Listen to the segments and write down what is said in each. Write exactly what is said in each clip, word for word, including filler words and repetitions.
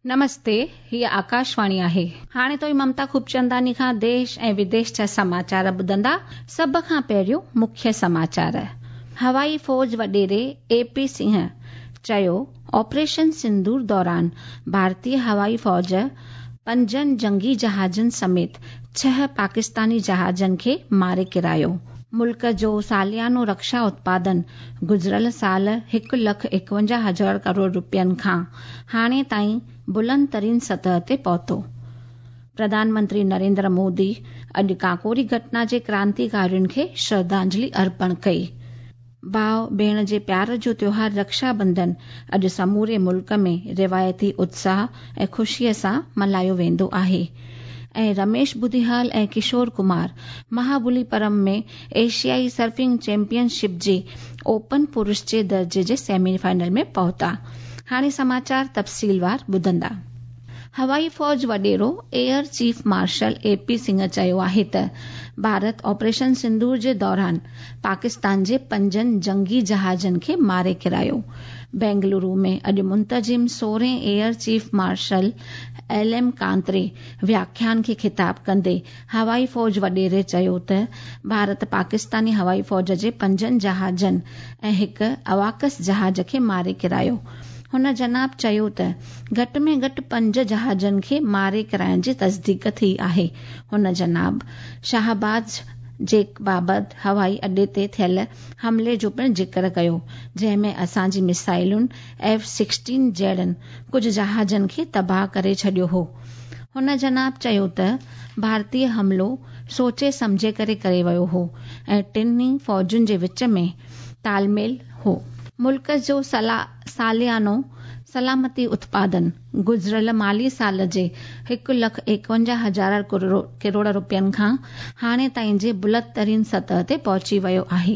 नमस्ते, हीअ आकाशवाणी आहे। हाणे तो ममता खूबचंदानी खां देश ऐं विदेश जा समाचार ॿुधंदा। सभ खां पहिरियों मुख्य समाचार। हवाई फ़ौज वॾेरे ए पी सिंह चयो, ऑपरेशन सिंदूर दौरान भारतीय हवाई फ़ौज पंजनि जंगी जहाजनि समेत छह पाकिस्तानी जहाजनि खे मारे किरायो। मुल्क जो सालियानो रक्षा उत्पादन गुज़िरियल साल हिकु लख एकवंजाह हज़ार करोड़ रुपयनि खां हाणे ताईं बुलंद तरीन सतह ते पहुतो। प्रधानमंत्री नरेंद्र मोदी अॼु काकोरी घटना जे क्रांतिकारियुनि खे श्रद्धांजलि अर्पण कई। भाउ भेण जे प्यार जो त्योहार रक्षाबंधन अॼु समूरे मुल्क में रिवायती उत्साह ऐं ख़ुशीअ सां मल्हायो वेंदो आहे ऐं रमेश बुधिहाल ऐं किशोर कुमार महाबलीपुरम में एशियाई सर्फिंग चैंपियनशिप जे ओपन पुरुष जे दर्जे जे सेमीफाइनल में पहुता। हाणे समाचार तफ़सीलवार ॿुधंदा। हवाई फ़ौज वॾेरो air chief marshal A P Singh चयो आहे त भारत ऑपरेशन सिंदूर जे दौरान पाकिस्तान जे पंजनि जंगी जहाजनि खे मारे किरायो। बेंगलुरु में अॼु मुंतजिम सोरहें air chief marshal L M Katre व्याख्यान खे ख़िताब कंदे हवाई फ़ौज वॾेरे चयो त भारत पाकिस्तानी हवाई फ़ौज जे पंजनि जहाजनि ऐं हिकु अवाकस जहाज खे मारे किरायो। हुन जनाब चयो त घटि में घटि पंज जहाजनि खे मारे किराइण जी तस्दीक थी आहे। हुन जनाब शाहबाज जे बाबति हवाई अॾे ते थियल हमले जो पिणु ज़िक्र कयो, जंहिंमें असांजी मिसाइलुनि एफ सिक्सटीन जहिड़नि कुझु जहाजनि खे तबाह करे छॾियो हो। हुन जनाब चयो त भारतीय हमलो सोचे सम्झे करे करे वियो हो ऐं टिनी फ़ौजुनि जे विच में तालमेल हो। मुल्क जो सला सालियानो सलामती उत्पादन गुज़िरियल माली साल जे हिकु लख एकवंजाह हज़ार किरोड़ रुपयनि खां हाणे ताईं जे बुलंद तरीन सतह ते पहुची वियो आहे।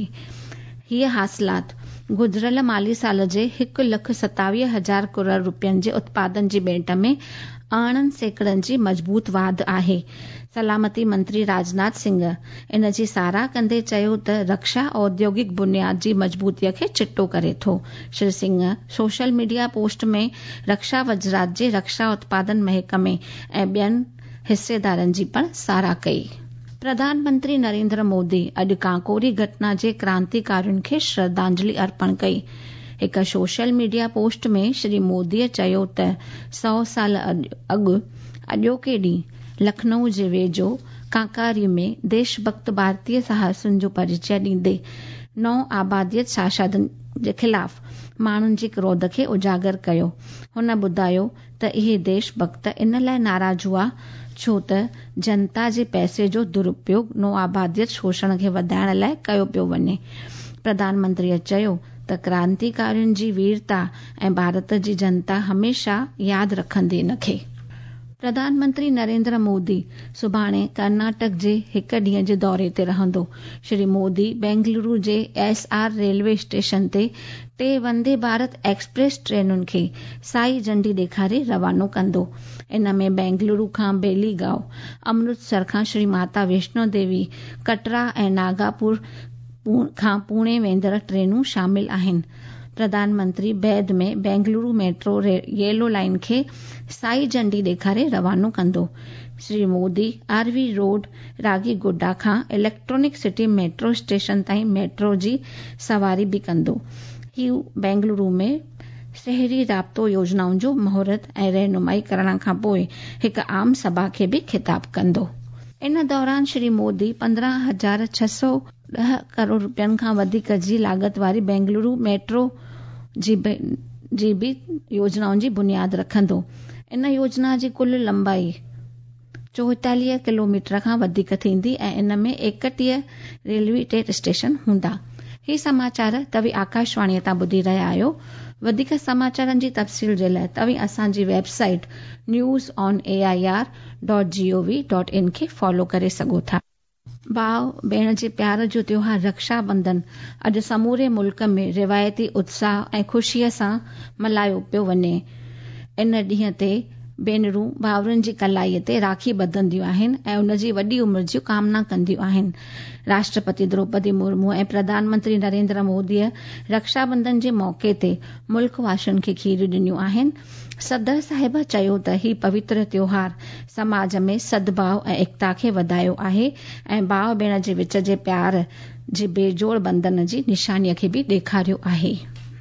हीअ हासिलात गुज़िरियल माली साल जे हिकु लख सतावीह हज़ार किरोड़ रुपयनि जे उत्पादन जी भेंट में अरिड़हं सैकड़नि जी मज़बूत वाध आहे। सलामती मंत्री राजनाथ सिंह इन जी साराह कंदे चयो त रक्षा औद्योगिक बुनियाद जी मज़बूतीअ खे चिटो करे थो। Shri Singh social media post में रक्षा वज़रात जे रक्षा उत्पादन महकमे ऐं ॿियनि हिस्सेदारनि जी पिणु साराह कई। प्रधानमंत्री नरेंद्र मोदी अॼु काकोरी घटना जे क्रांतिकारियुनि खे श्रद्धांजलि अर्पण कई। हिकु सोशल मीडिया पोस्ट में श्री मोदीअ चयो त सौ साल अॻु अॼोके ॾींहुं लखनऊ जे वेझो कांकारी में देशभक्त भारतीय साहसुनि जो परिचय ॾींदे नौ आबादियत शासदनि जे ख़िलाफ़ माण्हुनि जी क्रोध खे उजागर कयो। हुन ॿुधायो त इहे देशभक्त इन लाइ नाराज़ हुआ छो त जनता जे पैसे जो दुरुपयोग नो आबादियत शोषण खे वधाइण लाइ कयो पियो वञे। प्रधानमंत्रीअ चयो त क्रांतिकारियुनि जी वीरता ऐं भारत जी जनता हमेशा यादि रखंदी इन खे। प्रधानमंत्री नरेंद्र मोदी सुभाणे कर्नाटक जे हिकु ॾींहं जे दौरे ते रहंदो। श्री मोदी बेंगलुरु जे एस आर रेलवे स्टेशन ते टे वंदे भारत एक्सप्रेस ट्रेनुनि खे साई झंडी ॾेखारे रवानो कंदो। इन में बेंगलुरु खां बेलीगांव, अमृतसर खां श्री माता वैष्णो देवी, कटरा ऐं नागापुर खां पुणे वेंदड़ ट्रेनूं शामिल आहिनि। प्रधानमंत्री बैदि में बेंगलुरु मेट्रो येलो लाइन खे साई झंडी ॾेखारे रवानो कंदो। श्री मोदी आरवी रोड रागीगोडा खां इलेक्ट्रॉनिक सिटी मेट्रो स्टेशन ताईं मेट्रो जी सवारी बि कंदो। हू बेंगलुरु में शहरी राब्तो योजनाउनि जो महूरत ऐं रहनुमाई करण खां पोइ हिकु आम सभा खे बि ख़िताब कंदो। इन दौरान श्री मोदी पंद्रहं हज़ार छह सौ ॾह करोड़ रुपयनि खां वधीक जी लाॻत वारी बेंगलुरु मेट्रो जी जी बि योजनाउनि जी बुनियाद रखंदो। इन योजना जी कुल लंबाई चोएतालीह किलोमीटर खां वधीक थींदी ऐं इन में एकटीह रेलवे टे स्टेशन हूंदा। ही समाचार तव्हीं आकाशवाणीअ तां ॿुधी रहिया आहियो। वधीक समाचारनि जी तफ़सील जे लाइ तव्हीं असांजी website news on A I R dot G O V dot in खे फॉलो करे सघो था। भाउ भेण जे प्यार जो त्योहार रक्षाबंधन अॼु समूरे मुल्क में रिवायती उत्साह ऐं ख़ुशीअ सां मल्हायो पियो वञे। इन ॾींहं ते भेनरूं भाउरनि जी कलाईअ ते राखी ॿधंदियूं आहिनि ऐं उन जी वॾी उमिरि जी कामना कंदियूं आहिनि। राष्ट्रपति द्रौपदी मुर्मू ऐं प्रधानमंत्री नरेंद्र मोदीअ रक्षाबंधन जे मौके ते मुल्क वासियुनि खे खीर ॾिनियूं आहिनि। सदर साहिब चयो त ही पवित्र त्योहार समाज में सद्भाव ऐं एकता खे वधायो आहे ऐं भाउ भेण जे विच जे प्यार जे बेजोड़ बंधन जी निशानीअ खे बि ॾेखारियो आहे।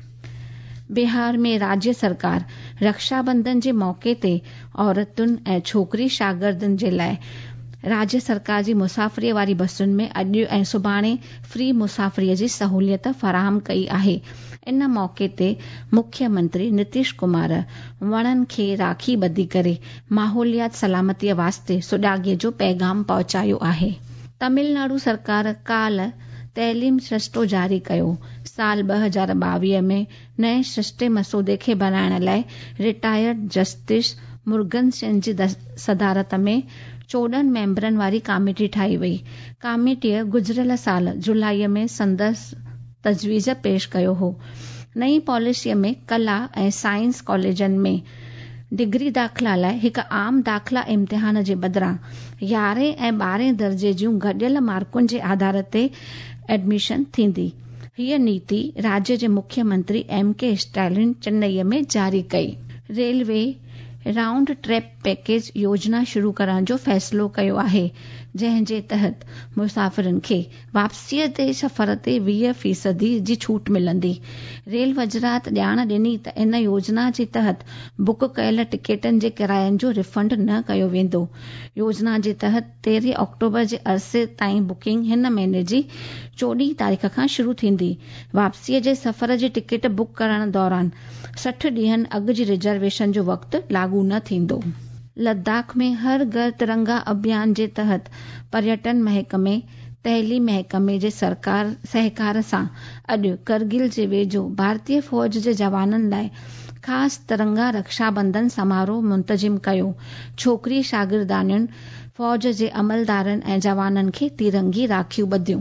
बिहार में राज्य सरकार रक्षाबंधन जे मौके ते औरतुनि ऐं छोकिरी शागिर्दनि जे लाइ राज्य सरकार जी मुसाफ़िरीअ वारी बसुनि में अॼु ऐं सुभाणे फ्री मुसाफ़िरीअ जी सहूलियत फराहम कई आहे। इन मौके ते मुख्यमंत्री नीतीश कुमार वणनि खे राखी ॿधी करे माहौलियात सलामतीअ वास्ते सुॼागीअ जो पैगाम पहुचायो आहे। तमिलनाडु सरकार काल्ह तइलीम सिरिश्तो जारी कयो। साल ॿ हज़ार ॿावीह में नए सिरिश्ते मसूदे खे बनाइण लाइ रिटायर्ड जस्टिस मुर्गन सेन जी सदारत में चोॾहं मेंबरनि वारी कमेटी ठाही वई। कमेटीअ गुज़िरियल साल जुलाई में संदसि तजवीज़ पेश कयो हो। नई पॉलिसीअ में कला ऐं साइंस कॉलेजनि में डिग्री दाख़िला लाइ हिकु आम दाख़िला इम्तिहान जे बदिरां यारहें ऐं ॿारहें दर्जे जूं गॾियल मार्कुनि जे आधार ते एडमिशन थींदी। हीअ नीति राज्य जे मुख्यमंत्री एम के स्टालिन चेन्नईअ में जारी कई। रेलवे राउंड ट्रिप पैकेज योजना शुरू करण जो फ़ैसिलो कयो आहे, जंहिं जे तहत मुसाफ़िरनि खे वापसीअ ते सफ़र ते वीह फीसदी जी छूट मिलंदी। रेल वज़ारत ॼाण ॾिनी त इन योजना जे तहत बुक कयल टिकटनि जे किरायनि जो रिफंड न कयो वेंदो। योजना जे तहत तेरहं अक्टूबर जे अरसे ताईं बुकिंग हिन महीने जी चोॾहीं तारीख़ खां शुरू थींदी। वापसीअ जे सफ़र जी टिकट बुक करण दौरान सठ ॾींहनि अॻु जी रिजर्वेशन जो वक़्तु लागू न थींदो। लद्दाख में हर घर तिरंगा अभियान जे तहत पर्यटन महकमे तइलीम महकमे जे सरकार सहकार सां अॼु करगिल जे वेझो भारतीय फ़ौज जे जवाननि लाइ ख़ासि तिरंगा रक्षाबंधन समारोह मुंतज़िम कयो। छोकिरी शागिर्दानियुनि फ़ौज जे अमलदारनि ऐं जवाननि खे तिरंगी राखियूं ॿधियूं।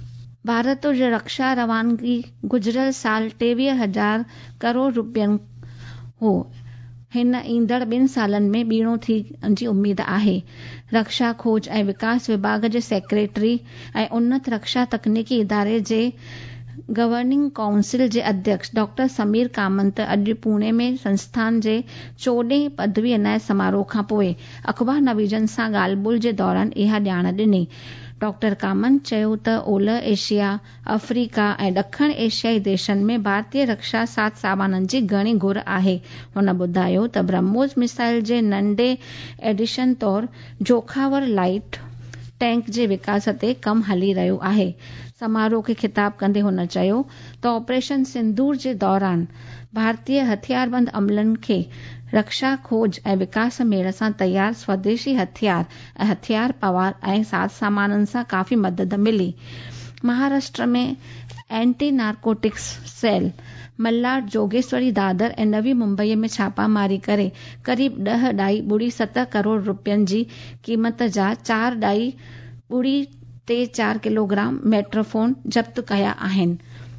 भारत जो रक्षा रवानगी गुज़िरियल साल टेवीह हज़ार करोड़ रुपयनि हो। हिन ईंदड़ ॿिनि सालनि में ॿीणो थियण जी उमीद आहे। रक्षा खोज ऐं विकास विभाग जे सेक्रेटरी ऐं उन्नत रक्षा तकनीकी इदारे जे गवर्निंग काउंसिल जे अध्यक्ष डॉक्टर समीर कामत अॼु पुणे में संस्थान जे चोॾहें पदवी इनायत समारोह खां पोइ अख़बार नवीजनि सां ॻाल्हि ॿोल जे दौरान इहा ॼाण ॾिनी। डॉक्टर कामत चयो त ओलह एशिया, अफ्रीका ऐं ॾखण एशियाई देशनि में भारतीय रक्षा साज सामाननि जी घणी घुर आहे। हुन ॿुधायो त ब्रह्मोस मिसाइल जे नंढे एडिशन तौरु जोखावर लाइट टैंक जे विकास ते कमु हली रहियो आहे। समारोह खे ख़िताब कंदे हुन चयो त ऑपरेशन सिंदूर जे दौरान भारतीय हथियारबंद अमलनि खे रक्षा खोज ऐं विकास मेड़ सां तयार स्वदेशी हथियार ऐं हथियार पवार ऐं साज सामाननि सां काफ़ी मदद मिली। महाराष्ट्र में anti narcotics cell Malhar Jogeshwari Dadar ऐं नवी मुंबईअ में छापामारी करे क़रीब ॾह ॾाई ॿुड़ी सत करोड़ रुपयनि जी क़ीमत जा चार ॾाई ॿुड़ी टे चार किलोग्राम मेट्रोफोन जब्त कया आहिनि।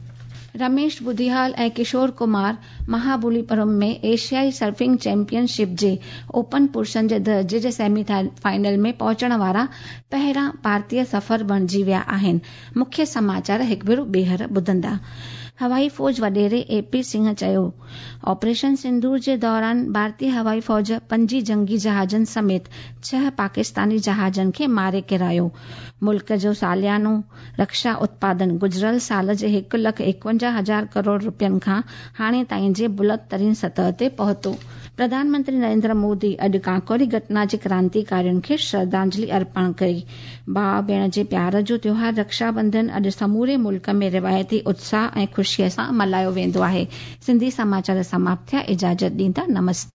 रमेश बुधियाल ऐं किशोर कुमार महाबलीपुरम में एशियाई सर्फिंग चैंपियनशिप जे ओपन पुरुषनि जे दर्जे जे सेमीफाइनल में पहुचण वारा पहिरां भारतीय सफ़र बणिजी विया आहिनि। मुख्य समाचार हिकु भेरो ॿीहर ॿुधंदा। हवाई फ़ौज वॾेरे ए पी सिंह चयो ऑपरेशन सिंदूर जे दौरान भारतीय हवाई फ़ौज पंजी जंगी जहाज़नि समेत छह पाकिस्तानी जहाज़नि खे मारे किरायो। मुल्क जो सालियानो रक्षा उत्पादन गुज़िरियल साल जे हिकु लख एकवंजाह हज़ार करोड़ रुपयनि खां हाणे ताईं जे बुलंद तरीन सतह ते पहुतो। प्रधानमंत्री नरेंद्र मोदी अॼु काकोरी घटना जे क्रांतिकारियुनि खे श्रद्धांजलि अर्पण कई। भाउ भेण जे प्यार जो त्योहार रक्षाबंधन अॼु समूरे मुल्क में रिवायती उत्साह ऐं ख़ुशीअ सां मल्हायो वेंदो आहे। सिंधी समाचार समाप्त थिया। इजाज़त ॾींदा। नमस्ते।